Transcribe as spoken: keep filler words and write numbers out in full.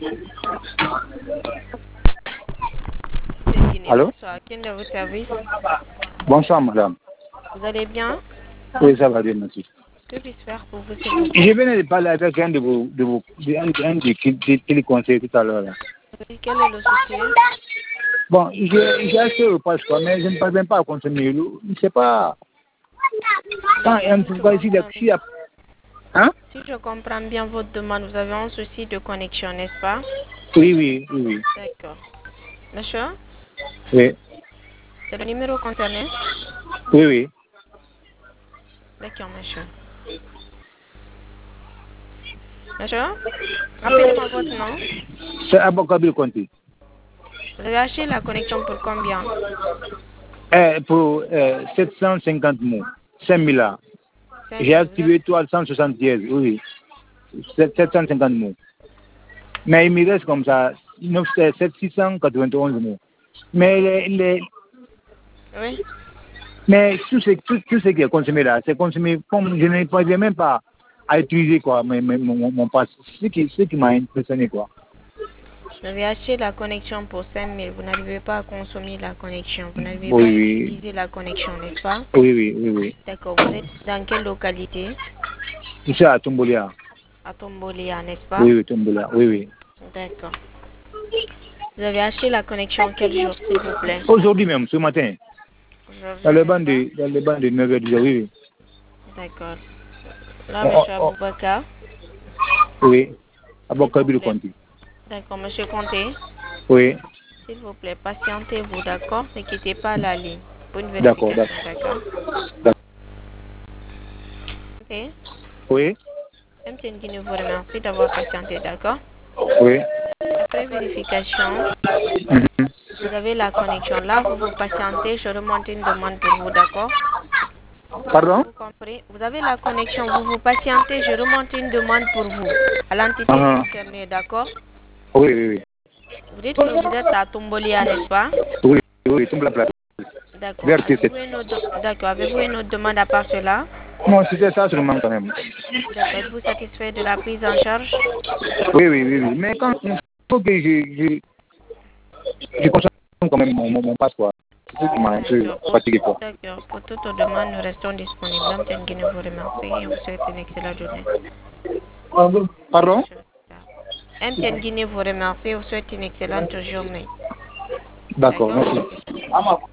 Allô? Bonsoir, quel est votre service? Bonsoir, madame. Vous allez bien? Oui, ça va bien, merci. Que puis-je faire pour vous, s'il vous plaît? Je venais de parler avec un de vos, de vos, de, un, un des des téléconseillers tout à l'heure. là. Oui, quel est le souci? Bon, j'ai j'ai acheté le passe, quoi, mais je ne parviens pas à consommer. Je ne sais pas. Quand il y a un Si je truc ici, comprends, il y a. Hein? si je comprends bien votre demande, vous avez un souci de connexion, n'est-ce pas? Oui, oui, oui, oui. D'accord. Monsieur, Oui, c'est le numéro concerné? oui, oui. D'accord, monsieur. Monsieur, rappelez-moi votre nom. C'est Abokabil Conti. Vous avez acheté la connexion pour combien? Eh, pour euh, sept cent cinquante mots, cinq mille là. cinq J'ai mille. Vous activé trois cent soixante-dix, oui, oui. sept cent cinquante mots. Mais il me reste comme ça neuf, sept, six cent quatre-vingt-onze mots. Mais les, les, avez- Oui. mais tout ce, tout, tout ce qui est consommé là, c'est consommé comme je n'ai pas même pas à utiliser quoi, mon, mon, mon passe. Ce qui, ce qui m'a impressionné quoi. Vous avez acheté la connexion pour cinq mille. Vous n'arrivez pas à consommer la connexion. Vous n'arrivez Oui, pas à oui, utiliser la connexion, n'est-ce pas? oui, oui, oui, oui. D'accord. Vous êtes dans quelle localité? Je suis à Tombolia. À Tombolia, n'est-ce pas? Oui, oui, Tombolia, oui, oui. D'accord. Vous avez acheté la connexion quel jour, s'il vous plaît? Aujourd'hui même, ce matin, dans Aujourd'hui, le n'est-ce banc pas? de, dans le banc de neuf heures, oui, oui. D'accord. Là, Oh, oh, monsieur oh, Aboubakar, oui, s'il vous Abokabil plaît. Conti. D'accord, monsieur Conté, Oui, s'il vous plaît, patientez-vous, d'accord? Ne quittez pas la ligne pour une d'accord, vérification, d'accord. d'accord? D'accord. Ok. Oui, M T N Guinée vous remercie d'avoir patienté, d'accord? oui. Après vérification, Mhm. vous avez la connexion. Là, vous vous patientez, je remonte une demande pour vous, d'accord? Pardon? Vous comprenez? Vous avez la connexion, vous vous patientez, je remonte une demande pour vous, à l'entité Ah, concernée, d'accord? oui, oui, oui. Vous dites que vous êtes à Tombolia, n'est-ce pas? Oui, oui, tout le D'accord. Vers sept. Avez-vous une autre, d'accord. Avez-vous une autre demande à part cela? Non, c'était ça seulement quand même. D'accord. Êtes-vous satisfait de la prise en charge? Oui, oui, oui, oui. Mais quand il faut que je, je, je consomme quand même mon, mon, mon passeport. C'est ce qui m'a un peu D'accord. Pour, fatigué quoi. d'accord. Pour toute autre demande, nous restons disponibles. M T N Guinée vous remercie et vous souhaite une excellente journée. Pardon? M T N Guinée vous remercie et vous souhaite une excellente journée. D'accord, D'accord? merci.